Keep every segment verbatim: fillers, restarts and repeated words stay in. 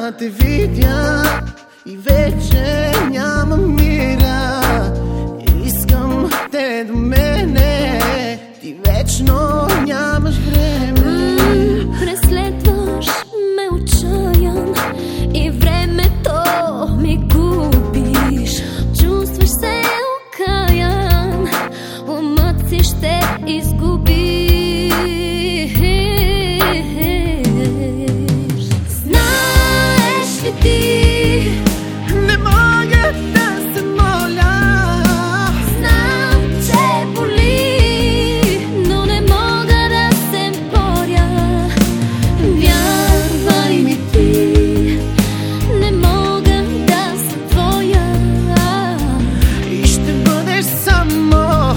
да те видя и вече нямам мира. Искам те до мене, ти вечно нямаш време. Преследваш ме отчаян и времето ми губиш. Чувстваш се окаян, умът си ще изгубиш. Знаеш ли ти, не мога да се моля. знам, че боли, но не мога да се боря. Вярвай ми ти, не мога да съм твоя. И ще бъдеш само,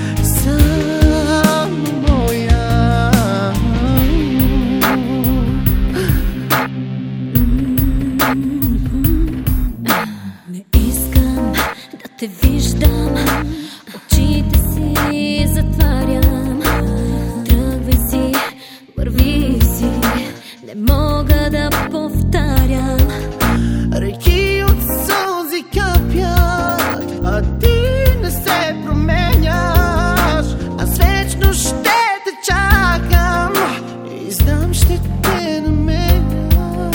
само моя. Не искам да те виждам, очите си затварям. Тръгвай си, върви си, не мога да повтарям. Реки от сълзи капят, а ти не се променяш. Аз вечно ще те чакам и знам, ще те намеря.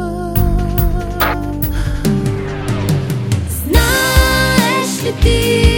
Знаеш ли ти,